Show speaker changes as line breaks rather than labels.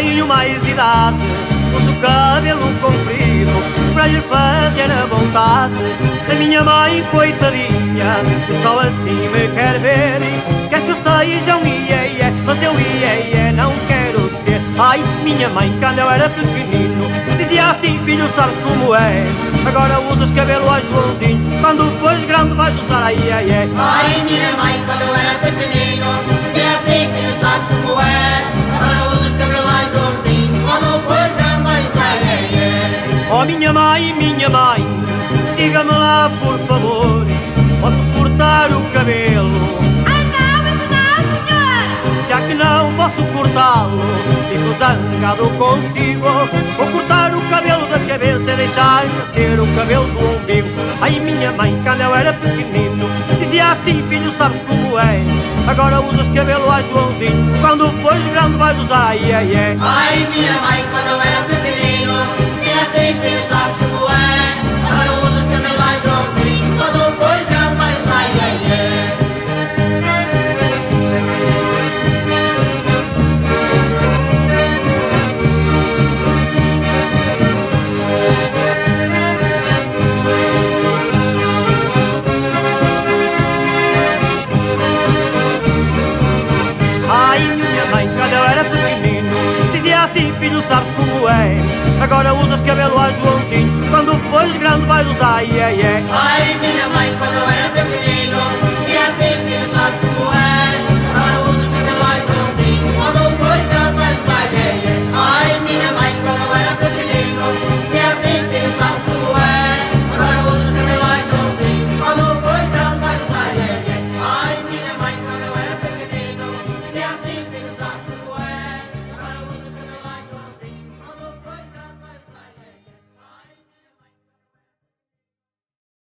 tenho mais idade, uso cabelo comprido para lhe fazer a vontade. A minha mãe, coitadinha, só assim me quer ver. Quer que eu seja um iê-iê, mas eu iê-iê não quero ser. Ai, minha mãe, quando eu era pequenino, dizia assim: filho, sabes como é? Agora usas cabelo a Joãozinho, quando fores grande vais usar a iê-iê.
Ai, minha mãe, quando eu era pequenino, dizia assim: filho, sabes como é? Agora usas cabelo a Joãozinho, quando fores grande vais usar a iê-iê.
Oh, minha mãe, diga-me lá, por favor, posso cortar o cabelo?
Ai, não, isso não, senhor!
Já que não posso cortá-lo, fico zangado consigo. Vou cortar o cabelo da cabeça e deixar crescer o cabelo do umbigo. Ai, minha mãe, quando eu era pequenino, dizia assim: filho, sabes como é? Agora usas cabelo a Joãozinho, quando fores grande vais usar iê-iê.
Ai, minha mãe, quando eu era pequenino, dizia assim: filho, sabes como é? Agora usas cabelo a Joãozinho, quando fores grande vais usar iê-iê.
Ai, minha mãe, quando eu era pequenino, dizia assim: filho, sabes como é? Agora usas cabelo a Joãozinho, quando fores grande vais usar iê-iê.
Ai, minha mãe, quando eu era pequenino,